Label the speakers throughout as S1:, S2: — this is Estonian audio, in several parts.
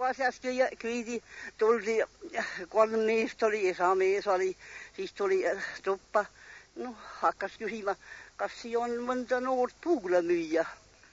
S1: asjast küüdi, tuldi, 3 meest oli, isa mees oli, siis tuli tuppa, noh, hakkas küsima, kas siia on mõnda noort puula müüa.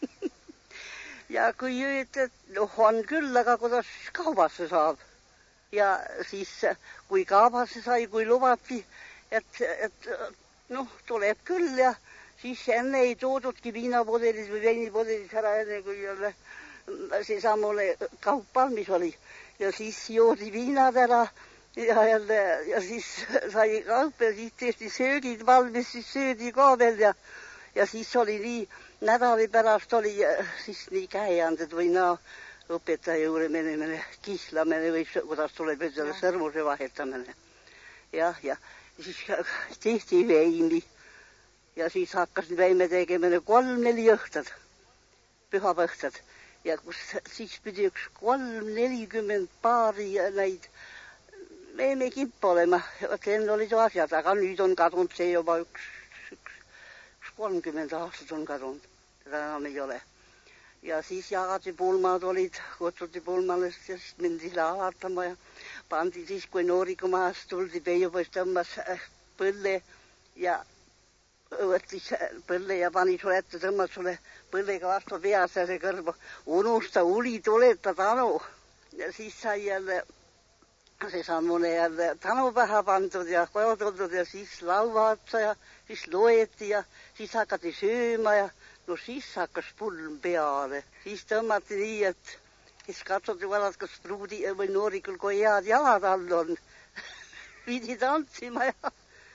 S1: Ja kui ütles, noh, on küll, aga kuidas kaubasse saab. Ja siis, kui kaubasse sai, kui lubati, et noh, tuleb küll ja siis enne ei toodudki viinapudelis või veinipudelis ära enne, kui jälle seesamune kaup valmis oli. Ja siis joodi viinad ära ja siis sai kaup ja siis tehti söögid valmis, siis söödi ka veel ja siis oli nii, nädali pärast oli siis nii käeanded või õpetaja juurde menemine, kislamine või kuidas tuleb ütelda, sõrmuse vahetamine. Ja siis tehti veini ja siis hakkas veime tegemine 3-4 õhtad, pühapähtad. Ja kus siis pidi üks 30-40 paari neid veimekimpa olema. Enne olid asjad, aga nüüd on kadunud see juba üks 30 aastat on kadunud. Seda enam ei ole. Ja siis jagati pulmad olid, kutsuti pulmalest ja siis mindi lavatama ja pandi siis, kui nooriku maast tuldi, peiupoiss tõmbas põlle ja võttis põlle ja pani sulle ette, tõmbas sulle põllega vastu peasse see kõrvu. Unusta uli tuleta Tanu. Ja siis sai jälle seesamune jälle Tanu pähe pandud ja koju tuldud ja siis laua otsa ja siis loeti ja siis hakati sööma ja no siis hakkas pulm peale. Siis tõmmati nii, et siis katsoti valad, kas pruudi või noorikul, kui head jalad all on. Pidi tantsima ja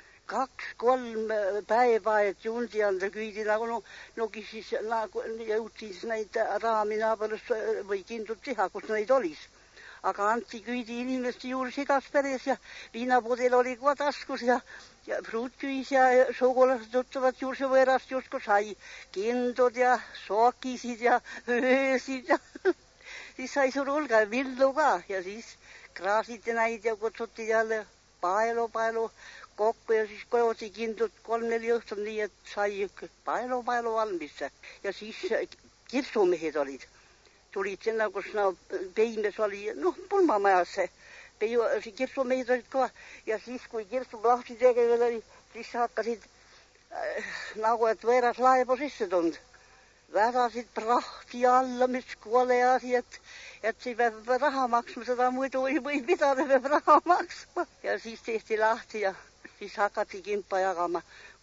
S1: 2-3 päeva, et jundi anda küüdi nagu siis nagu jõuti neid raami naabrus või kindlud teha, kus neid olis. Aga anti küüdi inimeste juures igas peres ja viinapudel oli kohe taskus ja pruutküüs ja sugulased tuttavad juures ja võõrast justkui sai kindud ja sookisid ja öösid ja siis sai suur hulga villu ka ja siis kraasiti näid ja kutsuti jälle paelu kokku ja siis kojuti kindlud 3-4 õhtul nii, et sai paelu valmis ja siis kirsumehed olid. Tulid sinna, kus peimes oli, pulmamajasse. Kirsumehed olid ka ja siis, kui kirsu lahti tegevel oli, siis hakkasid nagu, et võeras laevu sisse tund. Värasid prahti alla, mis kuole asi, et see peab raha maksma, seda muidu ei või pidada, peab raha maksma. Ja siis tehti lahti ja siis hakati kimpa jagama.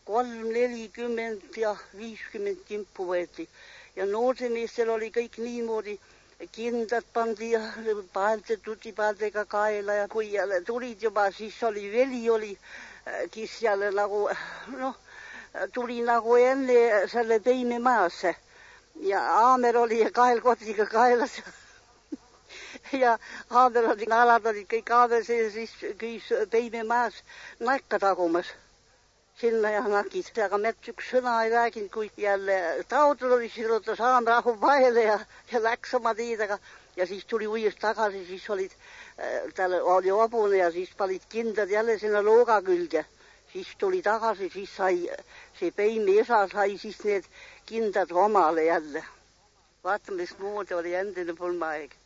S1: 30, 40 ja 50 kimpu võeti. Ja noortemeestel oli kõik niimoodi, kindad pandi ja tutipaeltega kaela ja kui jälle tulid juba, siis oli veli oli, kes jälle nagu, tuli nagu enne selle peime maasse. Ja Aamer oli kaelkotiga kaelas. Ja Aamer oli, alad olid kõik Aamer sees, siis küis peime maas nakka tagumas. Sinna ja nakid. Aga mets üks sõna ei rääginud, kui jälle taudul oli, sirutas Aamer ahu vahele ja läks oma teedega. Ja siis tuli uuesti tagasi, siis olid, tal oli hobune ja siis panid kindad jälle sinna looga külge. Siis tuli tagasi, siis sai see peimi esa, sai siis need kindad omale jälle. Vaatame, mis moodi oli endine pulmaaeg.